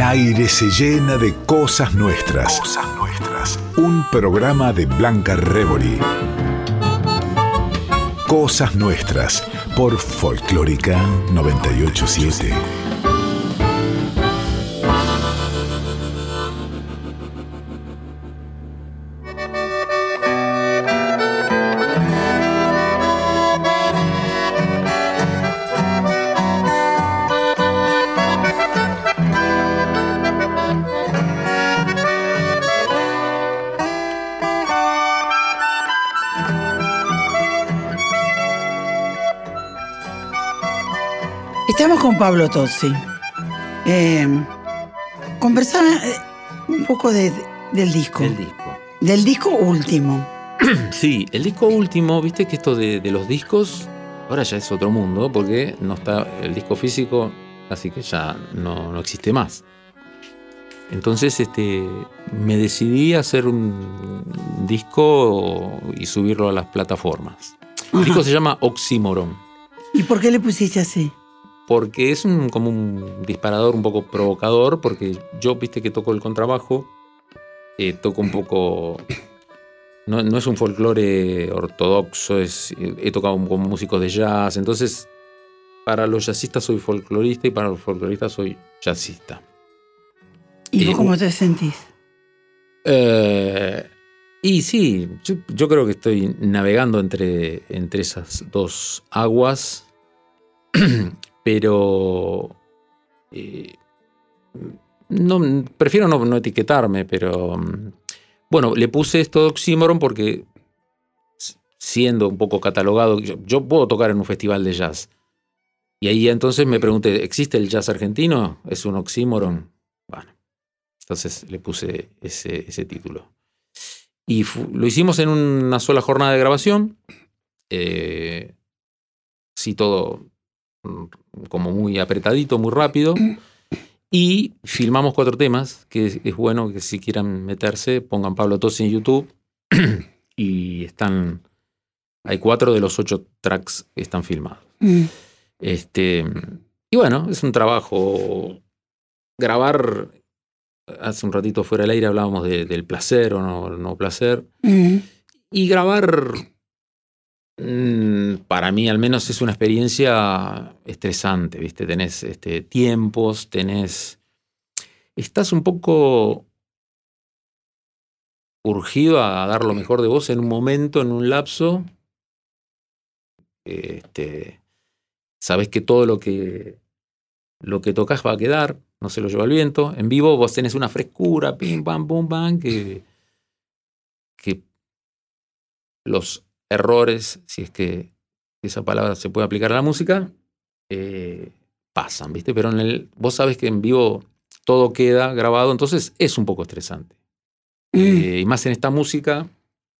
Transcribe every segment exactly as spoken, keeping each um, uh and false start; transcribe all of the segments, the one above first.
aire se llena de cosas nuestras. Cosas nuestras. Un programa de Blanca Rebori. Cosas nuestras por Folclórica noventa y ocho punto siete. Estamos con Pablo Tozzi. Eh, conversaba eh, un poco de, del disco. Del disco. Del disco último. Sí, el disco último, viste que esto de, de los discos, ahora ya es otro mundo, porque no está el disco físico, así que ya no, no existe más. Entonces este, me decidí a hacer un disco y subirlo a las plataformas. El Ajá. disco se llama Oxímoron. ¿Y por qué le pusiste así? Porque es un, como un disparador un poco provocador, porque yo, viste que toco el contrabajo, eh, toco un poco... No, no es un folclore ortodoxo, es, he tocado con músicos de jazz, entonces para los jazzistas soy folclorista y para los folcloristas soy jazzista. ¿Y vos Eh, cómo te sentís? Eh, y sí, yo, yo creo que estoy navegando entre, entre esas dos aguas, pero eh, no, prefiero no, no etiquetarme, pero bueno, le puse esto de Oxímoron porque siendo un poco catalogado, yo, yo puedo tocar en un festival de jazz, y ahí entonces me pregunté, ¿existe el jazz argentino? ¿Es un oxímoron? Bueno, entonces le puse ese, ese título. Y fu- lo hicimos en una sola jornada de grabación. Eh, sí, todo como muy apretadito, muy rápido. Y filmamos cuatro temas, que es, es bueno que si quieran meterse, pongan Pablo Tozzi en YouTube. Y están... Hay cuatro de los ocho tracks que están filmados. Mm. Este, y bueno, es un trabajo... Grabar... Hace un ratito fuera del aire hablábamos de, del placer o no, no placer. Mm. Y grabar, mmm, para mí al menos, es una experiencia estresante, ¿viste? Tenés este, tiempos, tenés... Estás un poco urgido a dar lo mejor de vos en un momento, en un lapso. Este, sabés que todo lo que, lo que tocas va a quedar, no se lo lleva el viento. En vivo vos tenés una frescura, pim, pam, pum, pam, que... que los errores, si es que esa palabra se puede aplicar a la música, eh, pasan, ¿viste? Pero en el, vos sabés que en vivo todo queda grabado, entonces es un poco estresante. Mm. Eh, y más en esta música,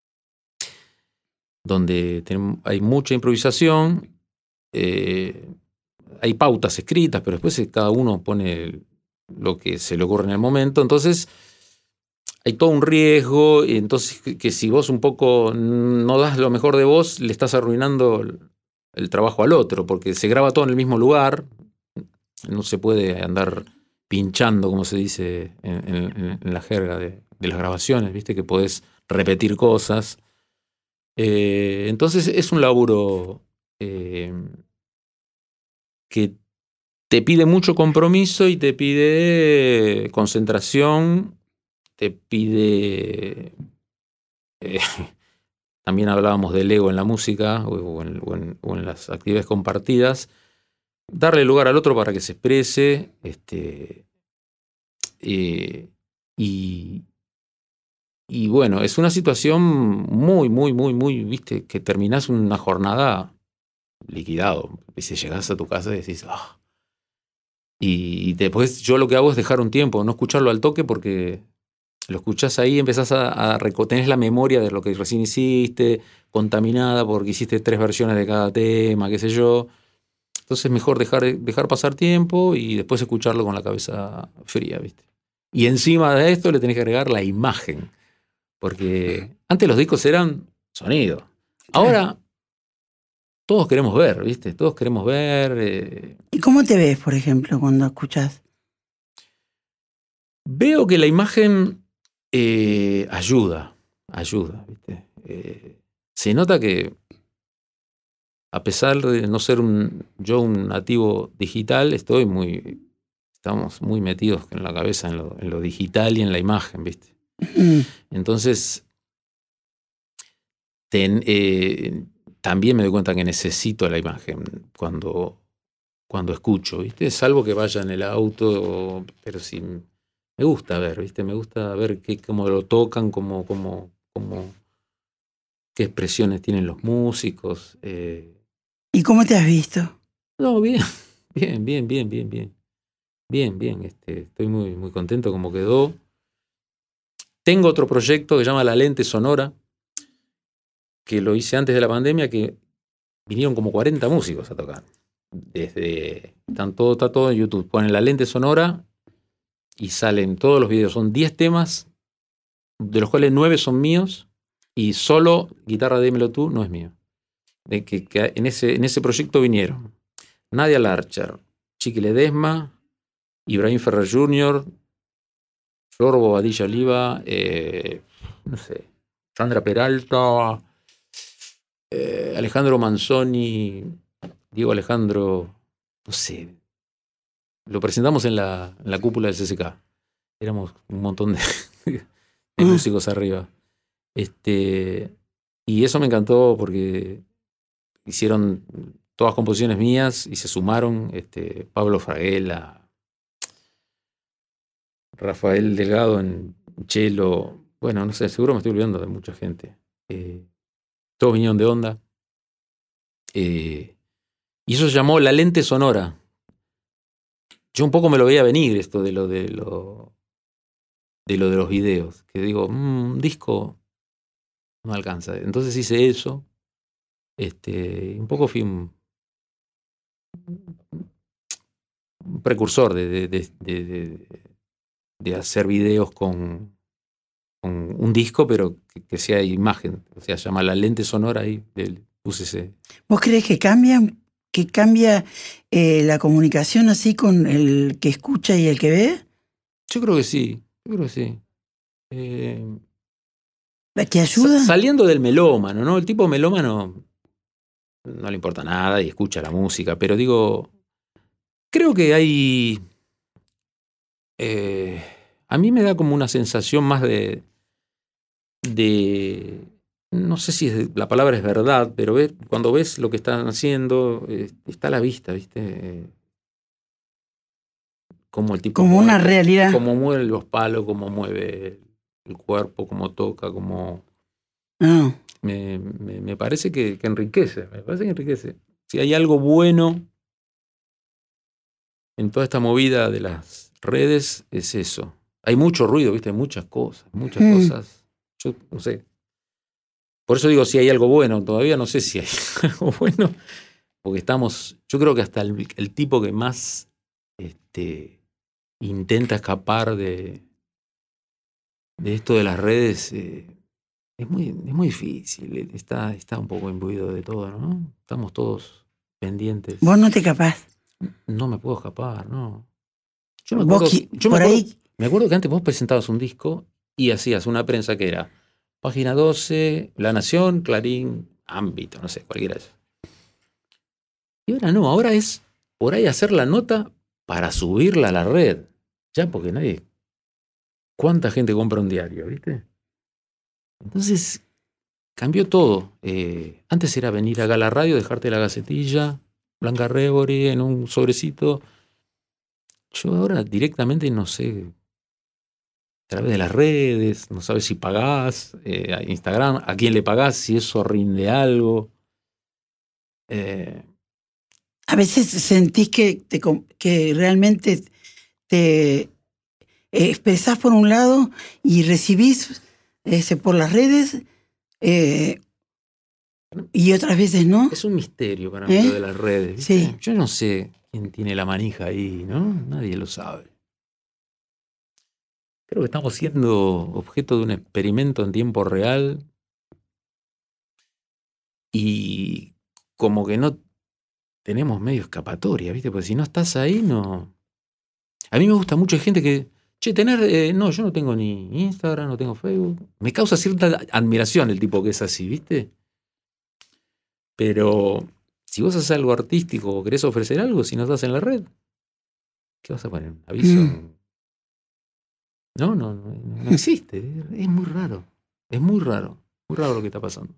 donde tenemos, hay mucha improvisación, eh, hay pautas escritas, pero después cada uno pone lo que se le ocurre en el momento, entonces... Hay todo un riesgo, y entonces que, que si vos un poco no das lo mejor de vos, le estás arruinando el, el trabajo al otro, porque se graba todo en el mismo lugar, no se puede andar pinchando, como se dice en, en, en la jerga de, de las grabaciones, viste que podés repetir cosas. Eh, entonces es un laburo eh, que te pide mucho compromiso y te pide concentración. Te pide... Eh, también hablábamos del ego en la música o en, o, en, o en las actividades compartidas. Darle lugar al otro para que se exprese. Este, eh, y, y bueno, es una situación muy, muy, muy, muy, viste, que terminás una jornada liquidado. Y si llegás a tu casa y decís... Oh. Y, y después yo lo que hago es dejar un tiempo, no escucharlo al toque porque... Lo escuchás ahí, empezás a, a tenés la memoria de lo que recién hiciste, contaminada porque hiciste tres versiones de cada tema, qué sé yo. Entonces es mejor dejar, dejar pasar tiempo y después escucharlo con la cabeza fría, ¿viste? Y encima de esto le tenés que agregar la imagen. Porque antes los discos eran sonido. Ahora todos queremos ver, ¿viste? Todos queremos ver. Eh... ¿Y cómo te ves, por ejemplo, cuando escuchás? Veo que la imagen eh, ayuda, ayuda, ¿viste? Eh, se nota que, a pesar de no ser un, yo un nativo digital, estoy muy, estamos muy metidos en la cabeza en lo, en lo digital y en la imagen, ¿viste? Mm. Entonces, ten, eh, también me doy cuenta que necesito la imagen cuando, cuando escucho, ¿viste? Salvo que vaya en el auto, pero sí, me gusta ver, ¿viste? Me gusta ver qué, cómo lo tocan, cómo, cómo, cómo, qué expresiones tienen los músicos. Eh. ¿Y cómo te has visto? No, bien, bien, bien, bien, bien, bien. Bien, bien, este, estoy muy, muy contento como quedó. Tengo otro proyecto que se llama La Lente Sonora, que lo hice antes de la pandemia, que vinieron como cuarenta músicos a tocar. Desde, están todo, está todo en YouTube. Ponen La Lente Sonora y salen todos los videos. Son diez temas, de los cuales nueve son míos, y solo Guitarra Dímelo Tú no es mío. De que, que en, ese, en ese proyecto vinieron Nadia Larcher, Chiqui Ledesma, Ibrahim Ferrer junior, Flor Bobadilla Oliva, eh, no sé, Sandra Peralta, eh, Alejandro Manzoni, Diego Alejandro, no sé. Lo presentamos en la, en la cúpula del C C K. Éramos un montón de, de músicos arriba. Este, y eso me encantó porque hicieron todas composiciones mías y se sumaron este, Pablo Fraguela, Rafael Delgado en cello. Bueno, no sé, seguro me estoy olvidando de mucha gente. Eh, todos vinieron de onda. Eh, y eso se llamó La Lente Sonora. Yo un poco me lo veía venir esto de lo de, lo, de, lo de los videos. Que digo, mmm, un disco no alcanza. Entonces hice eso. Este, un poco fui un, un precursor de, de, de, de, de, de hacer videos con, con un disco, pero que, que sea imagen. O sea, se llama La Lente Sonora y le puse ese. ¿Vos crees que cambia, que cambia eh, la comunicación así con el que escucha y el que ve? Yo creo que sí, yo creo que sí. Eh, ¿Que ayuda? Sa- saliendo del melómano, ¿no? El tipo melómano no le importa nada y escucha la música, pero digo, creo que hay... Eh, a mí me da como una sensación más de... de no sé si es, la palabra es verdad, pero ves, cuando ves lo que están haciendo, eh, está a la vista, ¿viste? Eh, cómo el tipo como mueve, una realidad. Cómo mueve los palos, cómo mueve el cuerpo, cómo toca, cómo... Ah. Me, me, me parece que, que enriquece, me parece que enriquece. Si hay algo bueno en toda esta movida de las redes, es eso. Hay mucho ruido, ¿viste? Muchas cosas, muchas Mm. cosas. Yo no sé. Por eso digo, si hay algo bueno, todavía no sé si hay algo bueno, porque estamos, yo creo que hasta el, el tipo que más este, intenta escapar de, de esto de las redes, eh, es muy, es muy difícil, está, está un poco imbuido de todo, ¿no? Estamos todos pendientes. Vos no te capaz. No me puedo escapar, no. Yo me Vos acuerdo, qui- yo me por acuerdo, ahí- me acuerdo que antes vos presentabas un disco y hacías una prensa que era Página doce, La Nación, Clarín, Ámbito, no sé, cualquiera de esos. Y ahora no, ahora es por ahí hacer la nota para subirla a la red. Ya, porque nadie... ¿Cuánta gente compra un diario, viste? Entonces, cambió todo. Eh, antes era venir acá a la radio, dejarte la gacetilla, Blanca Rebori, en un sobrecito. Yo ahora directamente no sé, a través de las redes, no sabes si pagás, eh, a Instagram, a quién le pagás, si eso rinde algo. Eh, A veces sentís que, te, com- que realmente te eh, expresás por un lado y recibís ese, por las redes eh, y otras veces no. es un misterio para mí ¿Eh? lo de las redes, ¿viste? Sí. Yo no sé quién tiene la manija ahí, ¿no? Nadie lo sabe. Creo que estamos siendo objeto de un experimento en tiempo real y como que no tenemos medio escapatoria, ¿viste? Porque si no estás ahí, no... A mí me gusta mucho, hay gente que Che, tener... Eh, no, yo no tengo ni Instagram, no tengo Facebook. Me causa cierta admiración el tipo que es así, ¿viste? Pero si vos haces algo artístico o querés ofrecer algo, si no estás en la red, ¿qué vas a poner? ¿Aviso? Mm. No, no, no, no existe. Es muy raro. Es muy raro. Muy raro lo que está pasando.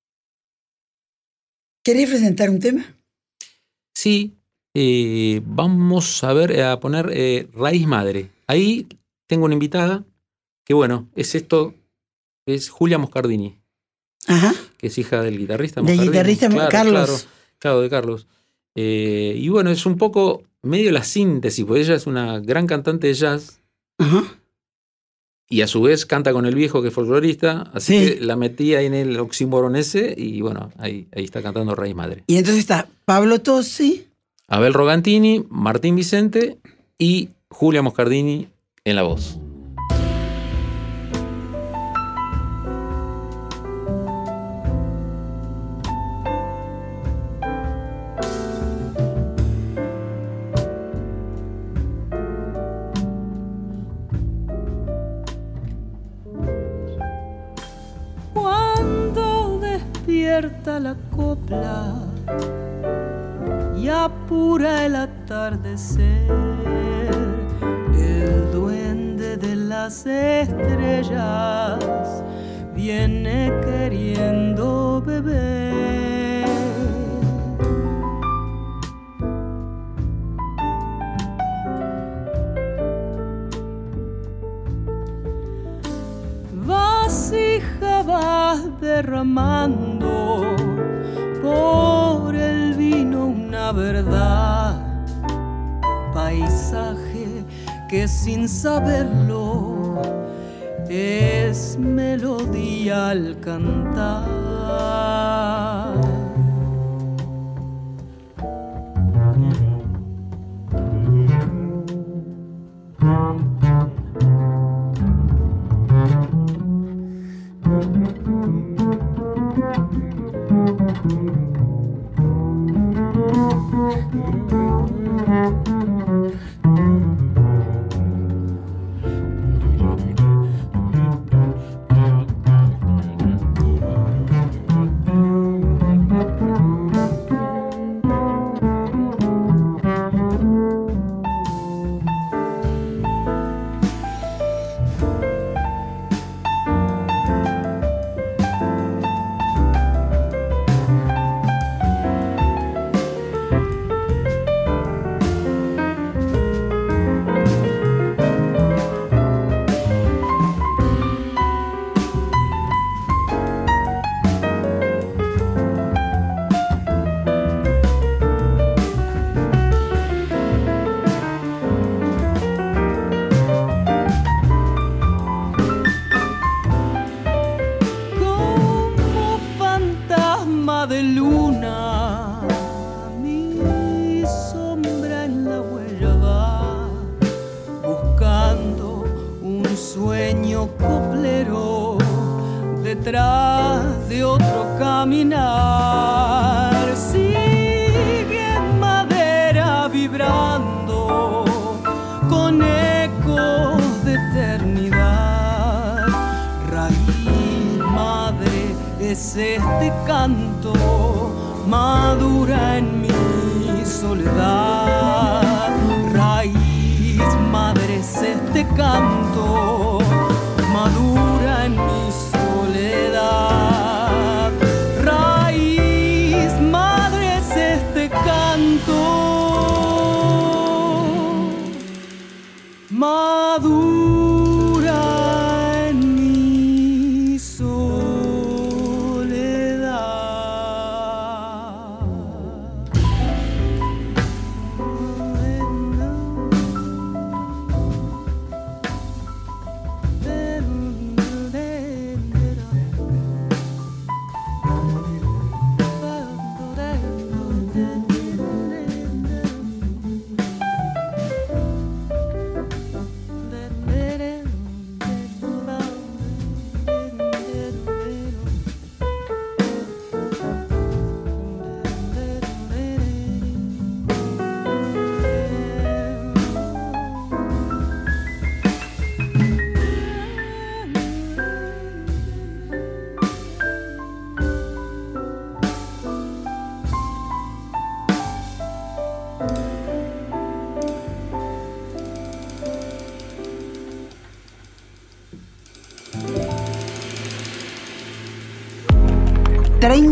¿Querés presentar un tema? Sí. Eh, vamos a ver, a poner eh, Raíz Madre. Ahí tengo una invitada que, bueno, es esto, es Julia Moscardini. Ajá. Que es hija del guitarrista Moscardini. Del guitarrista claro, Carlos. Claro, claro, de Carlos. Eh, y bueno, es un poco medio la síntesis, porque ella es una gran cantante de jazz. Ajá. Y a su vez canta con el viejo que es folclorista, así sí. que la metí ahí en el oxímoron ese y bueno, ahí, ahí está cantando Raíz Madre. Y entonces está Pablo Tosi, Abel Rogantini, Martín Vicente y Julia Moscardini en la voz. La copla y apura el atardecer, el duende de las estrellas viene queriendo beber. Vasija vas derramando por el vino una verdad, paisaje que sin saberlo es melodía al cantar.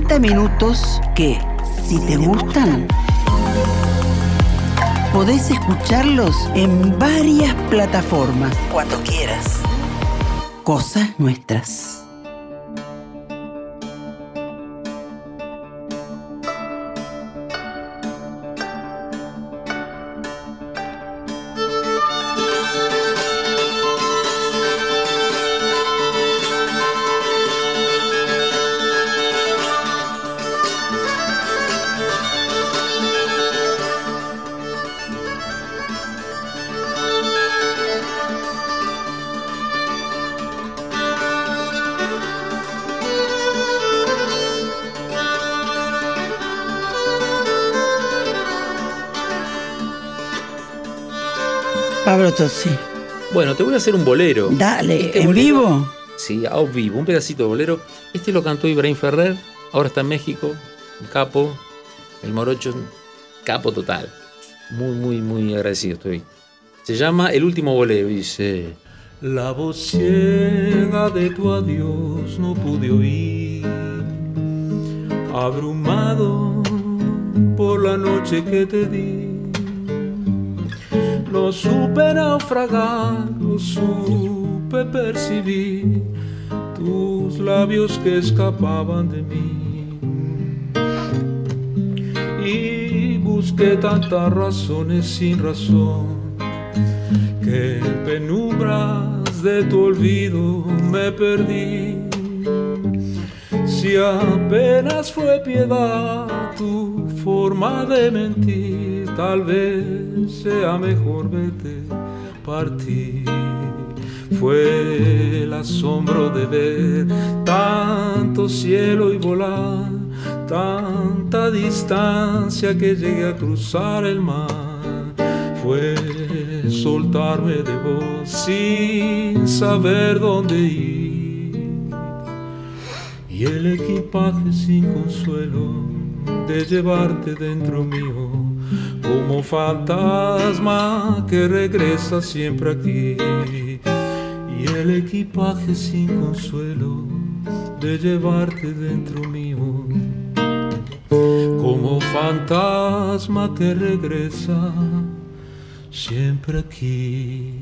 cuarenta minutos que, si te gustan, podés escucharlos en varias plataformas, cuando quieras. Cosas nuestras. Pablo Tozzi. Bueno, te voy a hacer un bolero. Dale, este ¿en bolero, vivo? Sí, a vivo, un pedacito de bolero. Este lo cantó Ibrahim Ferrer, ahora está en México, un capo, el morocho, capo total. Muy, muy, muy agradecido estoy. Se llama El último bolero y dice: la voz ciega de tu adiós no pude oír, abrumado por la noche que te di. No supe naufragar, no supe percibir tus labios que escapaban de mí. Y busqué tantas razones sin razón, que en penumbras de tu olvido me perdí. Si apenas fue piedad tu forma de mentir, tal vez sea mejor verte partir. Fue el asombro de ver tanto cielo y volar, tanta distancia que llegué a cruzar el mar. Fue soltarme de vos sin saber dónde ir, y el equipaje sin consuelo de llevarte dentro mío, como fantasma que regresa siempre aquí. Y el equipaje sin consuelo de llevarte dentro mío, como fantasma que regresa siempre aquí.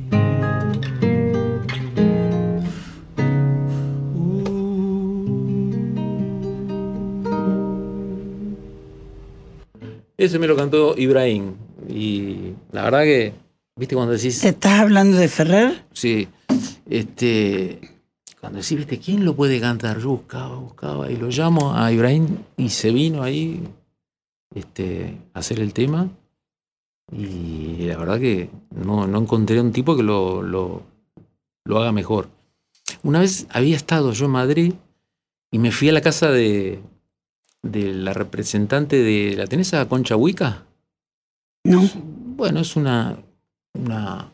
Ese me lo cantó Ibrahim. Y la verdad que, ¿viste cuando decís? ¿Estás hablando de Ferrer? Sí. Este, cuando decís, ¿viste quién lo puede cantar? Yo buscaba, buscaba y lo llamo a Ibrahim y se vino ahí este, a hacer el tema. Y la verdad que no, no encontré un tipo que lo, lo, lo haga mejor. Una vez había estado yo en Madrid y me fui a la casa de... de la representante de... ¿La tenés a Concha Huica? No. Bueno, es una... una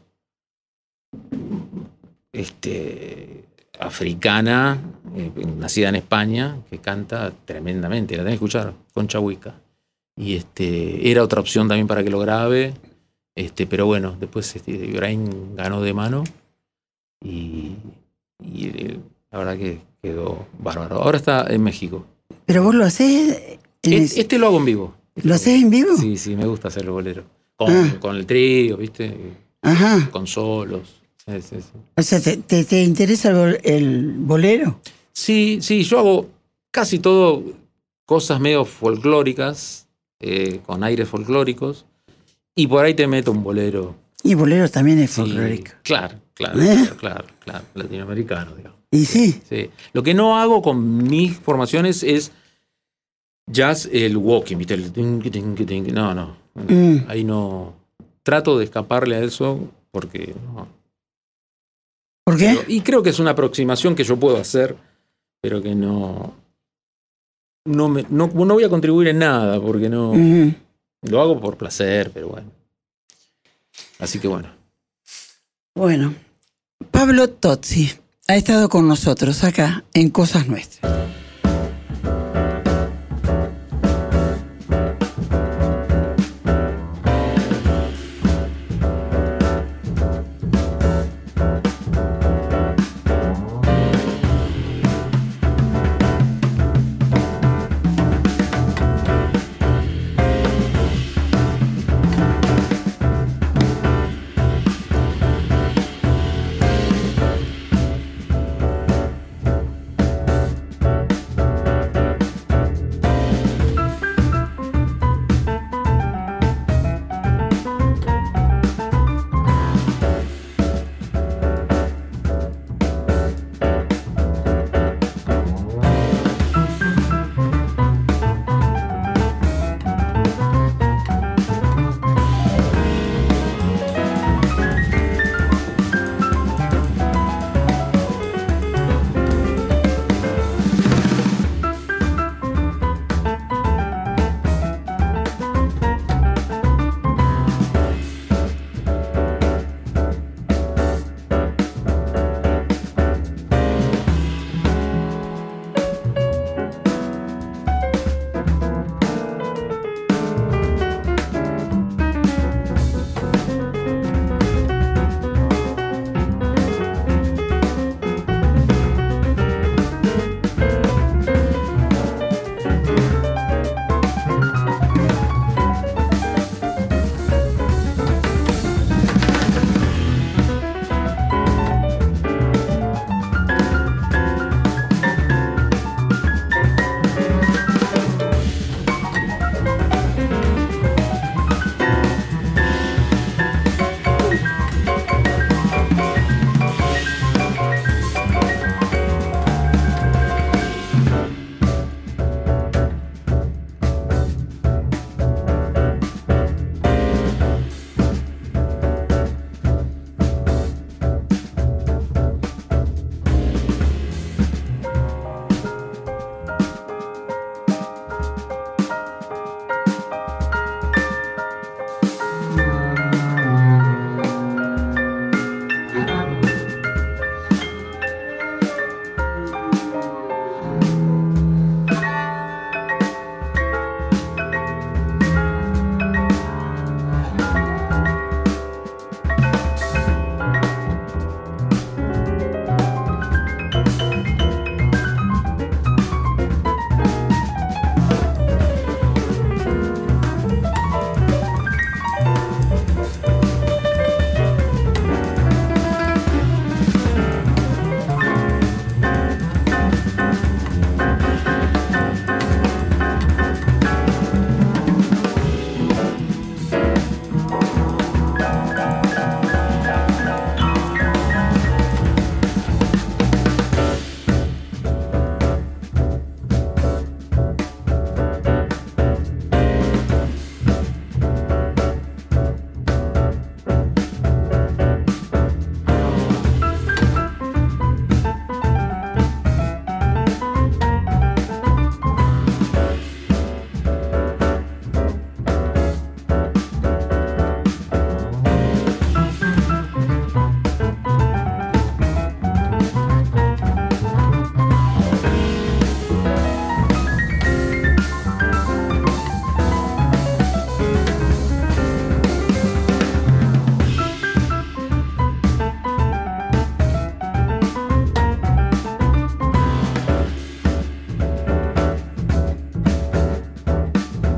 este, africana, eh, nacida en España, que canta tremendamente. La tenés que escuchar, Concha Huica. Y este, era otra opción también para que lo grabe. Este, pero bueno, después este, Ibrahim ganó de mano. Y, y el, la verdad que quedó bárbaro. Ahora está en México. ¿Pero vos lo hacés? Este, este lo hago en vivo. Este ¿Lo hacés en vivo? Sí, sí, me gusta hacer el bolero. Con, ah. con el trío, ¿viste? Ajá. Con solos. Sí, sí, sí. O sea, ¿te, te, te interesa el, el bolero? Sí, sí, yo hago casi todo cosas medio folclóricas, eh, con aires folclóricos, y por ahí te meto un bolero. Y bolero también es sí, folclórico. Claro, claro, ¿Eh? claro, claro, claro, latinoamericano, digamos. ¿Y sí? Sí. Lo que no hago con mis formaciones es jazz, el walking, ¿viste? El ting, ting, ting. No, no. Mm. Ahí no. Trato de escaparle a eso porque no. ¿Por qué? Pero, y creo que es una aproximación que yo puedo hacer, pero que no. No, me, no, no voy a contribuir en nada porque no. Uh-huh. Lo hago por placer, pero bueno. Así que bueno. Bueno, Pablo Tozzi ha estado con nosotros acá en Cosas Nuestras.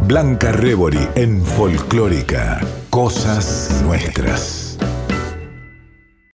Blanca Rebori en Folclórica, Cosas Nuestras.